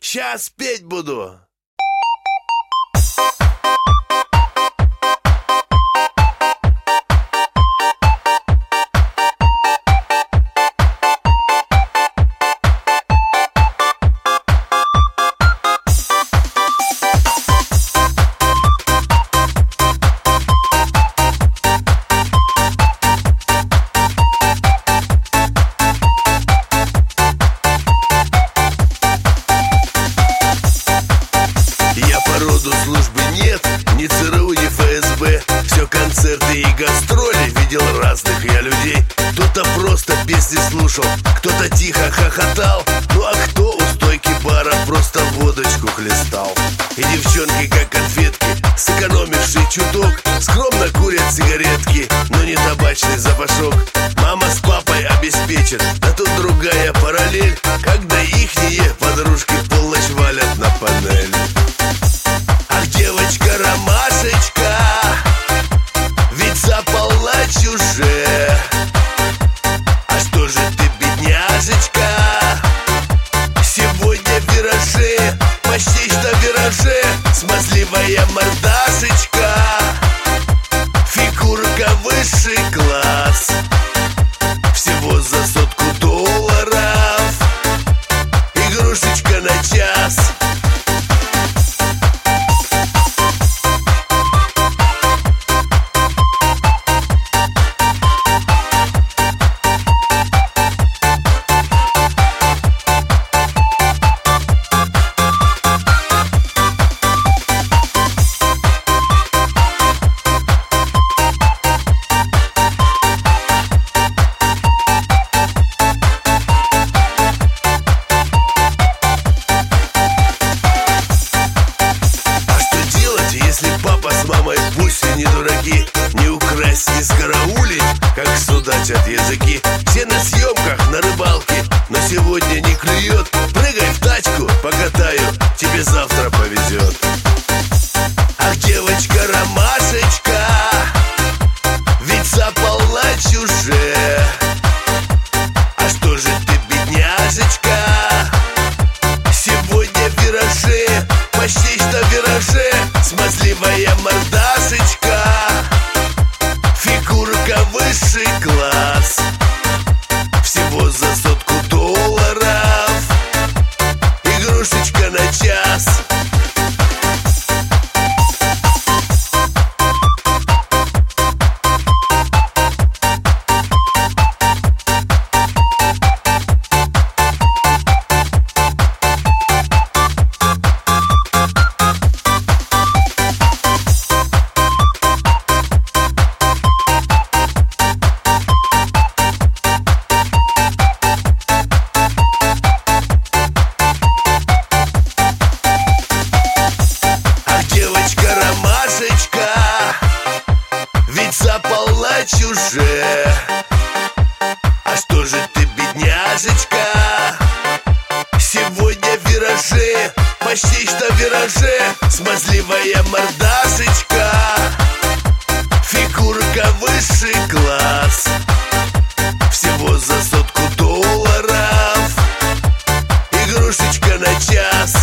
Сейчас петь буду. Службы нет, ни ЦРУ, ни ФСБ. Все концерты и гастроли. Видел разных я людей. Кто-то просто песни слушал, кто-то тихо хохотал. Ну а кто у стойки бара просто водочку хлестал. И девчонки как конфетки, сэкономившие чуток, скромно курят сигаретки, но не табачный запашок. Мама с папой обеспечат, а тут другая параллель, когда ихние подружки полночь валят на панель. Девочка Ромашечка, ведь за полночь уже. А что же ты, бедняжечка? Сегодня в вираже, почти что в вираже. Смазливая мордашечка, фигурка высший класс. Всего за $100, игрушечка на час. Пусть и не дураки, не украсть, не скараулить, как судачат языки. Все на съемках, на рыбалке, но сегодня не клюет. Прыгай в тачку, покатаю, тебе завтра повезет. Ах, девочка Ромашечка, ведь за полночь уже. А что же ты, бедняжечка? Сегодня в вираже, почти что в вираже. Смазливая мордашечка, фигурка высший класс. Всего за $100, игрушечка на час. Ведь за полночь уже. А что же ты, бедняжечка? Сегодня в вираже, почти что в вираже. Смазливая мордашечка, фигурка высший класс. Всего за $100, игрушечка на час.